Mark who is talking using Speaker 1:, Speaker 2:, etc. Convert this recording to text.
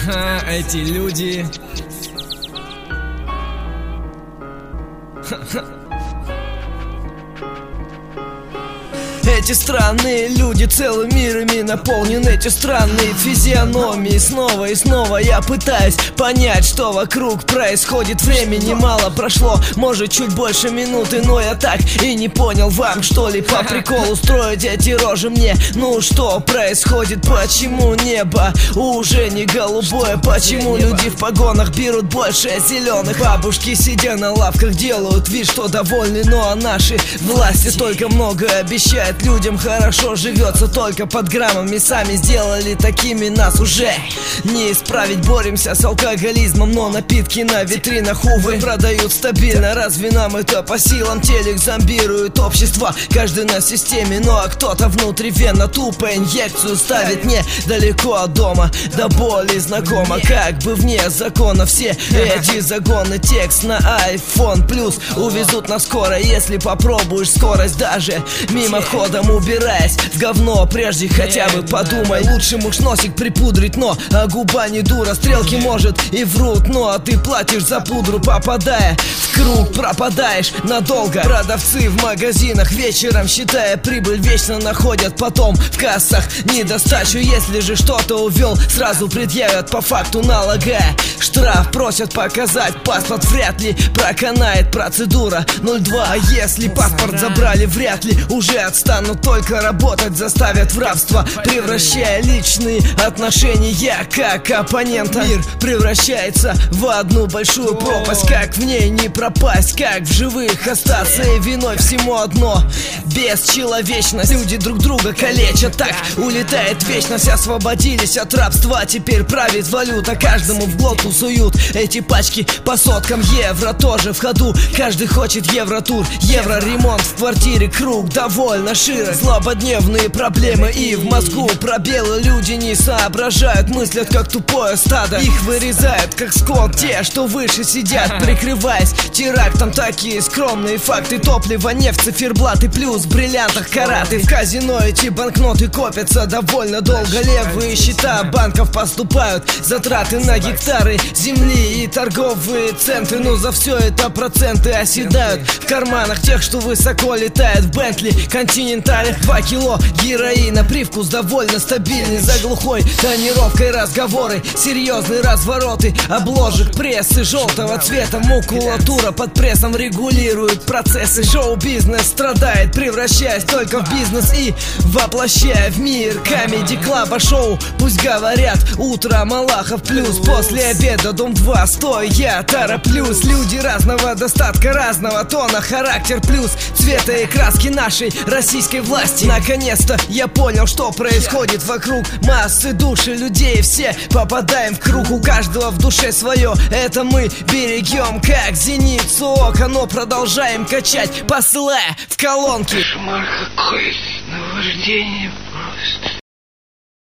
Speaker 1: Ага, эти люди. Эти странные люди целым мирами наполнены. Эти странные физиономии. Снова и снова я пытаюсь понять, что вокруг происходит. Времени мало прошло, может чуть больше минуты, но я так и не понял, вам что ли по приколу строить эти рожи мне? Ну что происходит? Почему небо уже не голубое? Почему люди в погонах берут больше зеленых? Бабушки, сидя на лавках, делают вид, что довольны, но наши власти столько много обещают. Людям хорошо живется только под граммами. Сами сделали такими, нас уже не исправить. Боремся с алкоголизмом, но напитки на витринах, увы, продают стабильно. Разве нам это по силам? Телек зомбирует общество, каждый на системе. Ну а кто-то внутривенно тупо инъекцию ставит недалеко от дома. До боли знакомо, как бы вне закона все эти загоны. Текст на iPhone Plus увезут нас скоро, если попробуешь скорость даже мимоходом. Убираясь в говно, прежде хотя бы подумай. Лучше уж носик припудрить, но а губа не дура. Стрелки может и врут, ну а ты платишь за пудру. Попадая в круг, пропадаешь надолго. Продавцы в магазинах вечером, считая прибыль, вечно находят потом в кассах недостачу. Если же что-то увел, сразу предъявят по факту, налагая штраф. Просят показать паспорт, вряд ли проканает процедура 02. А если паспорт забрали, вряд ли уже отстанут. Но только работать заставят в рабство, превращая личные отношения как оппонента. Мир превращается в одну большую пропасть. Как в ней не пропасть, как в живых остаться? И виной всему одно — бесчеловечность. Люди друг друга калечат, так улетает вечность. Освободились от рабства, теперь правит валюта. Каждому в глотку суют эти пачки по соткам. Евро тоже в ходу, каждый хочет евротур. Евро-ремонт в квартире, круг довольно широк. Злободневные проблемы и в мозгу пробелы. Люди не соображают, мыслят как тупое стадо. Их вырезают как скот те, что выше сидят, прикрываясь терактом. Такие скромные факты: топливо, нефть, циферблаты, плюс в бриллиантах караты. В казино эти банкноты копятся довольно долго. Левые счета банков поступают затраты на гектары земли и торговые центры. Но за все это проценты оседают в карманах тех, что высоко летает в Бентли Континенталь. 2 кило героина, привкус довольно стабильный. За глухой тонировкой разговоры, серьезные развороты обложек прессы желтого цвета. Макулатура под прессом регулирует процессы. Шоу-бизнес страдает, превращаясь только в бизнес и воплощая в мир Comedy Club шоу. Пусть говорят утро Малахов плюс, после обеда Дом 2, стой, я тороплюсь. Люди разного достатка, разного тона, характер плюс цвета и краски нашей российской власти. Наконец-то я понял, что происходит вокруг. Массы души людей, все попадаем в круг. У каждого в душе свое, это мы берегем как зеницу ока, но продолжаем качать, посылая в колонки.
Speaker 2: Кошмар какой, наваждение просто.